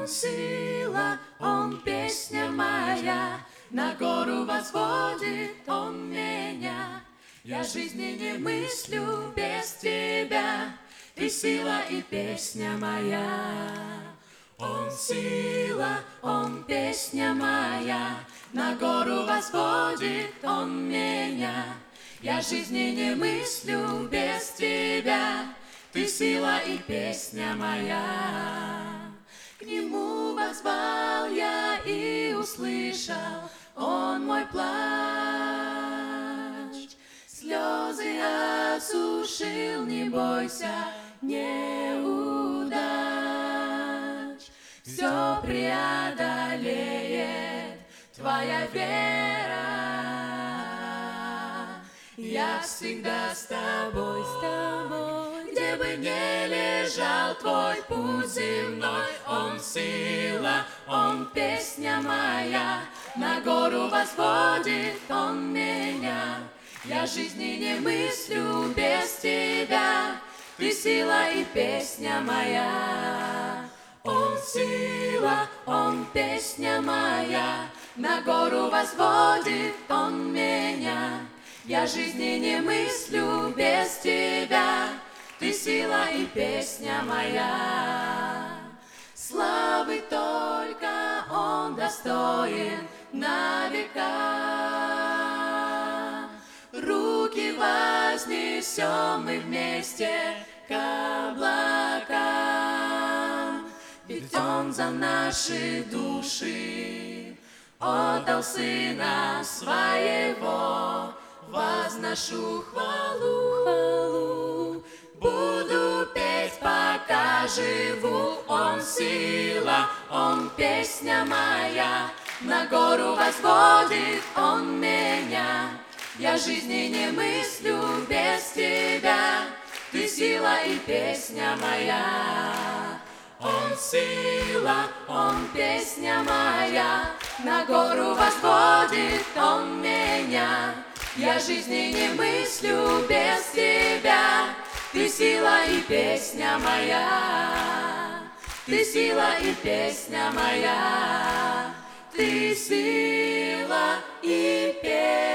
Он сила, Он песня моя, на гору возводит Он меня. Я жизни не мыслю без Тебя, Ты сила и песня моя. Он сила, Он песня моя, на гору возводит Он меня. Я жизни не мыслю без Тебя, Ты сила и песня моя. К Нему воззвал я и услышал Он мой плач, слезы осушил, не бойся неудач. Все преодолеет твоя вера. Я всегда с тобой, где бы ни лежал твой путь земной. Он сила, Он песня моя, на гору возводит Он меня. Я жизни не мыслю без Тебя, Ты сила и песня моя. Он сила, Он песня моя, на гору возводит Он меня. Я жизни не мыслю без Тебя, Ты сила и песня моя. Славы только Он достоин на века. Руки вознесем мы вместе к облакам, ведь Он за наши души отдал Сына Своего. Возношу хвалу, буду петь, пока живу. Он сила, Он песня моя, на гору возводит Он меня. Я жизни не мыслю без Тебя, Ты сила и песня моя. Он сила, Он песня моя, на гору возводит Он меня. Я жизни не мыслю без Тебя, Ты сила и песня моя. Ты сила и песня моя. Ты сила и песня.